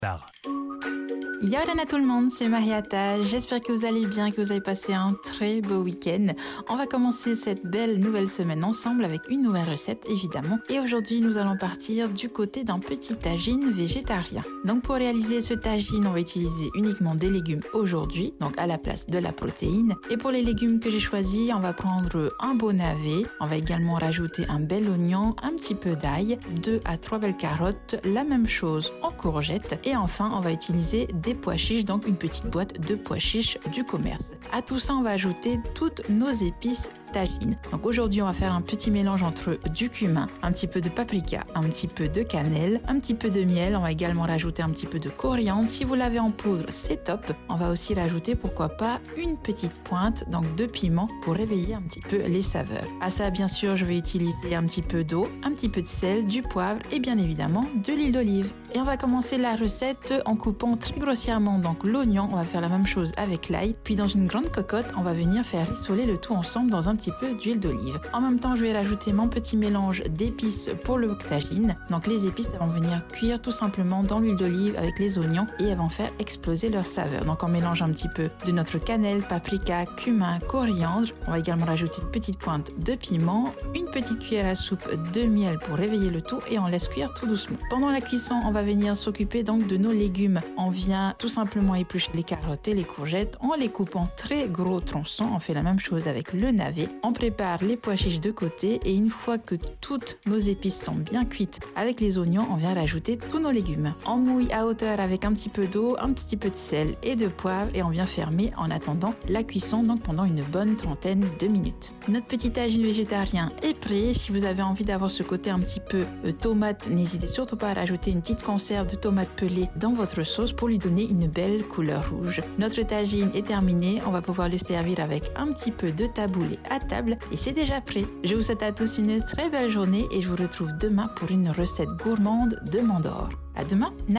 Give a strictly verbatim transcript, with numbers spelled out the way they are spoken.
Tard. Yorana tout le monde, c'est Mariata. J'espère que vous allez bien, que vous avez passé un très beau week-end. On va commencer cette belle nouvelle semaine ensemble avec une nouvelle recette évidemment. Et aujourd'hui, nous allons partir du côté d'un petit tagine végétarien. Donc pour réaliser ce tagine, on va utiliser uniquement des légumes aujourd'hui, donc à la place de la protéine. Et pour les légumes que j'ai choisis, on va prendre un beau navet. On va également rajouter un bel oignon, un petit peu d'ail, deux à trois belles carottes, la même chose en courgettes. Et enfin, on va utiliser des pois chiches, donc une petite boîte de pois chiches du commerce. À tout ça, on va ajouter toutes nos épices tagine. Donc aujourd'hui, on va faire un petit mélange entre du cumin, un petit peu de paprika, un petit peu de cannelle, un petit peu de miel. On va également rajouter un petit peu de coriandre. Si vous l'avez en poudre, c'est top. On va aussi rajouter, pourquoi pas, une petite pointe donc de piment pour réveiller un petit peu les saveurs. À ça, bien sûr, je vais utiliser un petit peu d'eau, un petit peu de sel, du poivre et bien évidemment de l'huile d'olive. Et on va commencer la recette en coupant très grossièrement donc l'oignon. On va faire la même chose avec l'ail. Puis dans une grande cocotte, on va venir faire rissoler le tout ensemble dans un petit peu d'huile d'olive. En même temps, je vais rajouter mon petit mélange d'épices pour le tagine. Donc les épices, elles vont venir cuire tout simplement dans l'huile d'olive avec les oignons et elles vont faire exploser leur saveur. Donc on mélange un petit peu de notre cannelle, paprika, cumin, coriandre. On va également rajouter une petite pointe de piment, une petite cuillère à soupe de miel pour réveiller le tout et on laisse cuire tout doucement. Pendant la cuisson, on va venir s'occuper donc de nos légumes. On vient tout simplement éplucher les carottes et les courgettes en les coupant très gros tronçons. On fait la même chose avec le navet. On prépare les pois chiches de côté et une fois que toutes nos épices sont bien cuites avec les oignons, on vient rajouter tous nos légumes. On mouille à hauteur avec un petit peu d'eau, un petit peu de sel et de poivre et on vient fermer en attendant la cuisson donc pendant une bonne trentaine de minutes. Notre petit tagine végétarien est prêt. Si vous avez envie d'avoir ce côté un petit peu euh, tomate, n'hésitez surtout pas à rajouter une petite conserve de tomates pelées dans votre sauce pour lui donner une belle couleur rouge. Notre tagine est terminé. On va pouvoir le servir avec un petit peu de taboulé à table et c'est déjà prêt. Je vous souhaite à tous une très belle journée et je vous retrouve demain pour une recette gourmande de Mandor. À demain!